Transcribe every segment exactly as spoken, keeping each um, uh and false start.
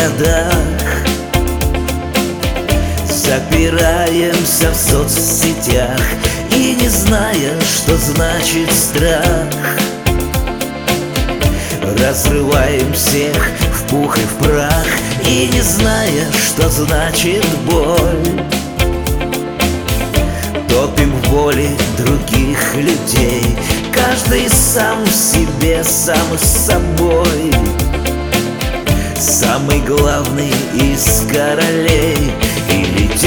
годах запираемся в соцсетях и не зная, что значит страх, разрываем всех в пух и в прах и не зная, что значит боль. Топим в боли других людей, каждый сам в себе, сам с собой. Самый главный из королей. И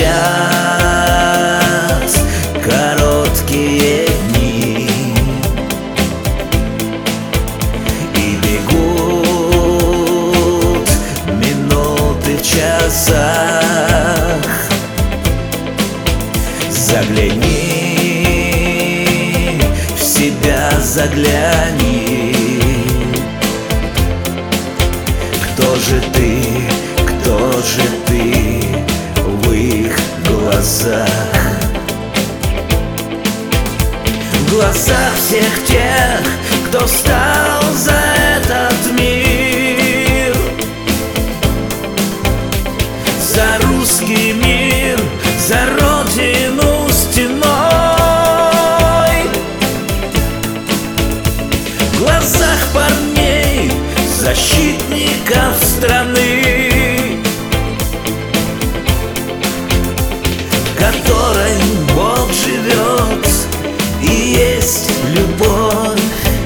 летят короткие дни, и бегут минуты в часах. Загляни в себя, загляни. Кто же ты, кто же ты в их глазах? В глазах всех тех, кто встал за этот мир, за русский мир, за родину стеной. В глазах парней, защитников страны, в которой Бог живет и есть любовь.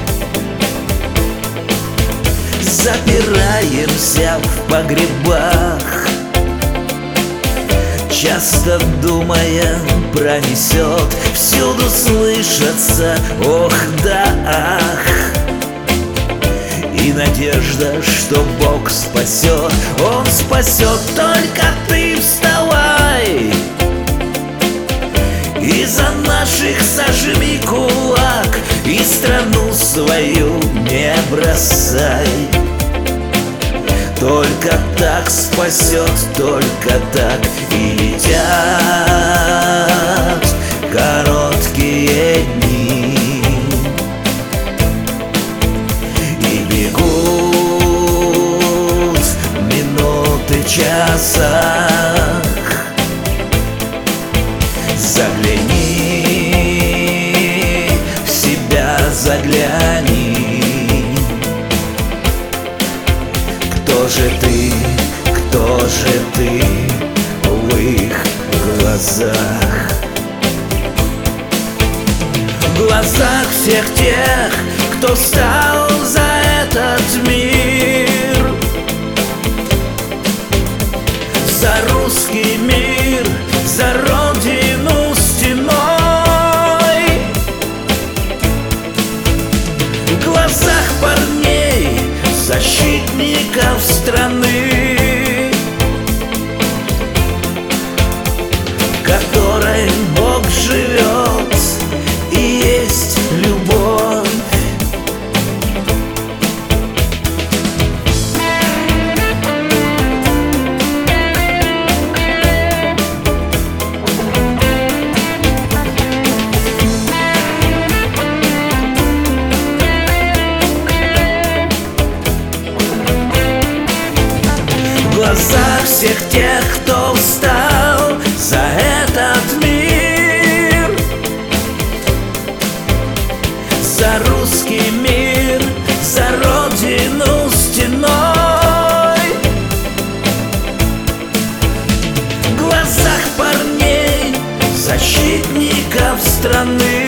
Запираемся в погребах, часто думая, пронесет, всюду слышится ох да ах. И надежда, что Бог спасет, Он спасет, только ты вставай. И за наших сожми кулак, и страну свою не бросай. Только так спасет, только так. И летят короткие дни, в часах. Загляни в себя, загляни. Кто же ты, кто же ты в их глазах? В глазах всех тех, кто встал за этот мир, за русский мир, за родину стеной. В глазах парней, защитников страны, в которой Бог живет и есть любовь. В глазах всех тех, кто встал за этот мир, за русский мир, за родину стеной. В глазах парней, защитников страны,